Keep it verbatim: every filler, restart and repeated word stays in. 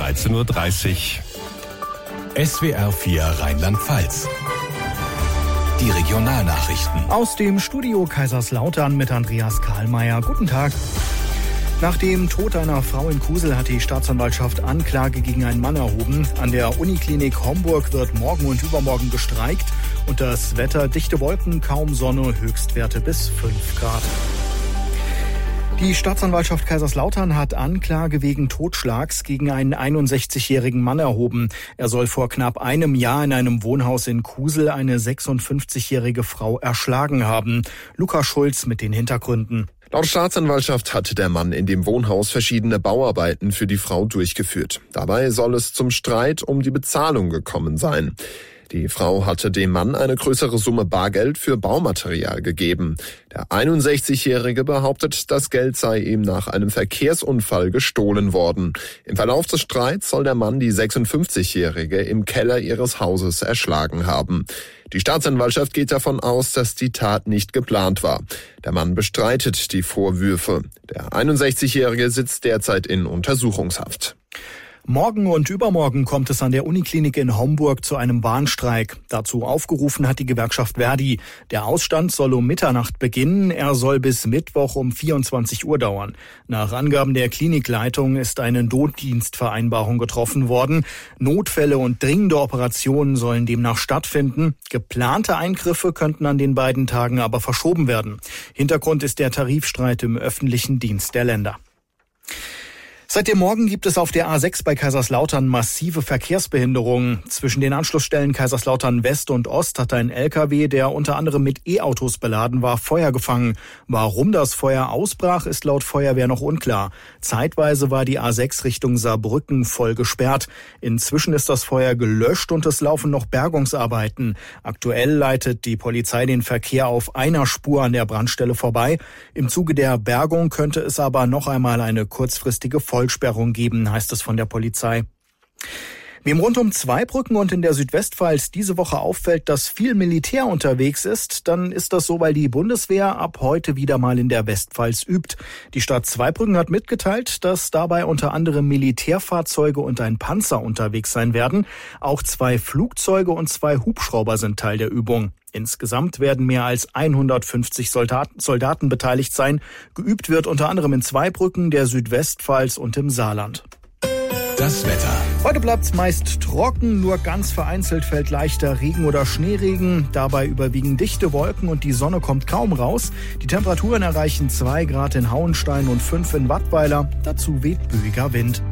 dreizehn Uhr dreißig. S W R vier Rheinland-Pfalz. Die Regionalnachrichten. Aus dem Studio Kaiserslautern mit Andreas Karlmeier. Guten Tag. Nach dem Tod einer Frau in Kusel hat die Staatsanwaltschaft Anklage gegen einen Mann erhoben. An der Uniklinik Homburg wird morgen und übermorgen gestreikt. Und das Wetter: dichte Wolken, kaum Sonne, Höchstwerte bis fünf Grad. Die Staatsanwaltschaft Kaiserslautern hat Anklage wegen Totschlags gegen einen einundsechzigjährigen Mann erhoben. Er soll vor knapp einem Jahr in einem Wohnhaus in Kusel eine sechsundfünfzigjährige Frau erschlagen haben. Lukas Schulz mit den Hintergründen. Laut Staatsanwaltschaft hatte der Mann in dem Wohnhaus verschiedene Bauarbeiten für die Frau durchgeführt. Dabei soll es zum Streit um die Bezahlung gekommen sein. Die Frau hatte dem Mann eine größere Summe Bargeld für Baumaterial gegeben. Der einundsechzigjährige behauptet, das Geld sei ihm nach einem Verkehrsunfall gestohlen worden. Im Verlauf des Streits soll der Mann die sechsundfünfzigjährige im Keller ihres Hauses erschlagen haben. Die Staatsanwaltschaft geht davon aus, dass die Tat nicht geplant war. Der Mann bestreitet die Vorwürfe. Der einundsechzigjährige sitzt derzeit in Untersuchungshaft. Morgen und übermorgen kommt es an der Uniklinik in Homburg zu einem Warnstreik. Dazu aufgerufen hat die Gewerkschaft Verdi. Der Ausstand soll um Mitternacht beginnen. Er soll bis Mittwoch um vierundzwanzig Uhr dauern. Nach Angaben der Klinikleitung ist eine Notdienstvereinbarung getroffen worden. Notfälle und dringende Operationen sollen demnach stattfinden. Geplante Eingriffe könnten an den beiden Tagen aber verschoben werden. Hintergrund ist der Tarifstreit im öffentlichen Dienst der Länder. Seit dem Morgen gibt es auf der A sechs bei Kaiserslautern massive Verkehrsbehinderungen. Zwischen den Anschlussstellen Kaiserslautern West und Ost hat ein L K W, der unter anderem mit E-Autos beladen war, Feuer gefangen. Warum das Feuer ausbrach, ist laut Feuerwehr noch unklar. Zeitweise war die A sechs Richtung Saarbrücken voll gesperrt. Inzwischen ist das Feuer gelöscht und es laufen noch Bergungsarbeiten. Aktuell leitet die Polizei den Verkehr auf einer Spur an der Brandstelle vorbei. Im Zuge der Bergung könnte es aber noch einmal eine kurzfristige Vollsperrung geben, heißt es von der Polizei. Wem rund um Zweibrücken und in der Südwestpfalz diese Woche auffällt, dass viel Militär unterwegs ist, dann ist das so, weil die Bundeswehr ab heute wieder mal in der Westpfalz übt. Die Stadt Zweibrücken hat mitgeteilt, dass dabei unter anderem Militärfahrzeuge und ein Panzer unterwegs sein werden. Auch zwei Flugzeuge und zwei Hubschrauber sind Teil der Übung. Insgesamt werden mehr als hundertfünfzig Soldaten, Soldaten beteiligt sein. Geübt wird unter anderem in Zweibrücken, der Südwestpfalz und im Saarland. Das Wetter. Heute bleibt's meist trocken, nur ganz vereinzelt fällt leichter Regen oder Schneeregen. Dabei überwiegen dichte Wolken und die Sonne kommt kaum raus. Die Temperaturen erreichen zwei Grad in Hauenstein und fünf in Wattweiler. Dazu weht böiger Wind.